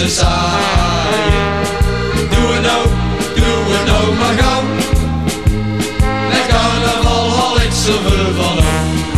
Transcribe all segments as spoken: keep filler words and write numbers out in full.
zo saai. Doe het nou, doe het nou maar gauw. Met carnaval haal ik zoveel van op.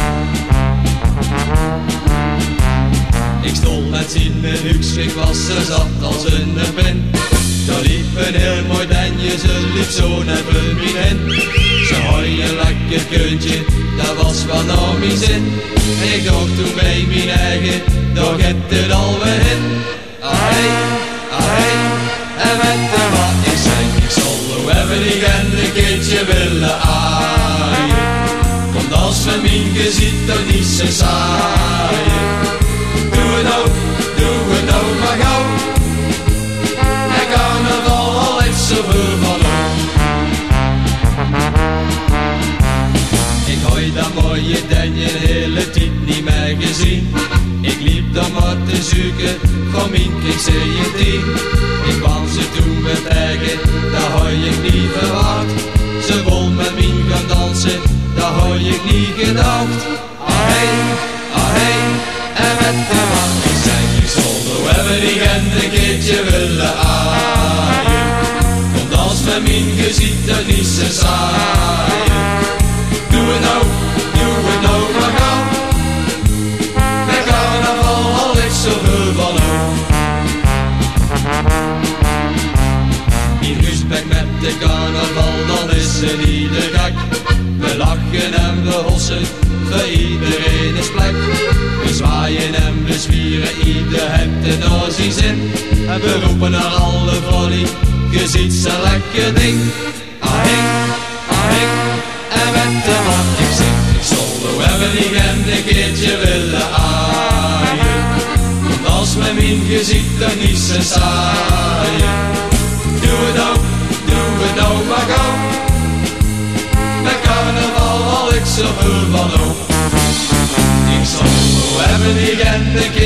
Ik stond net in mijn huks, ik was zo zat als een pen. Daar liep een heel mooi denje, ze liep zo net bij mij in. Ze hoi een lekker kuntje, dat was wat naar mijn zin. En ik dacht toen bij mijn eigen, daar gaat het alweer in. Ahei, ahei, en met de wat ik zeg, ik zal nou even die en een keertje willen aaien. Want als men mijn gezicht toch niet zo saaien. Doe het nou, doe het nou maar gauw. En carnaval al heeft zoveel van op. Ik hooi dat mooie denje de hele tijd niet meer gezien. Ik liep dan maar te zoeken van mijn kind zeventien. Ik kwam ze toen met eigen, dat had ik niet verwacht. Ze wil met mij gaan dansen, dat had ik niet gedacht. Ahei, ahei, en met de wat ik zeg, ik zal nou even die gent een keertje willen aaien. Want als met mijn gezicht dat niet zo saaien. Doe het nou, doe het nou maar gauw. Met carnaval haal ik zoveel van op. In Rusbeck met de carnaval, dan is er ieder gek. We lachen en we hossen, voor iedereen is plek. We zwaaien en we zwieren, ieder heeft er naar zijn zin. En we roepen naar alle volley, je ziet zo'n lekker ding. Ahing, ahing, en met de wat ik zing. Ik zal nou even die gent een keertje willen aaien. Want als met mijn gezicht dan niet zo saaien. Doe het nou, doe het nou maar gauw. Met carnaval haal ik zoveel van op. Ik zal nou even die gent een keertje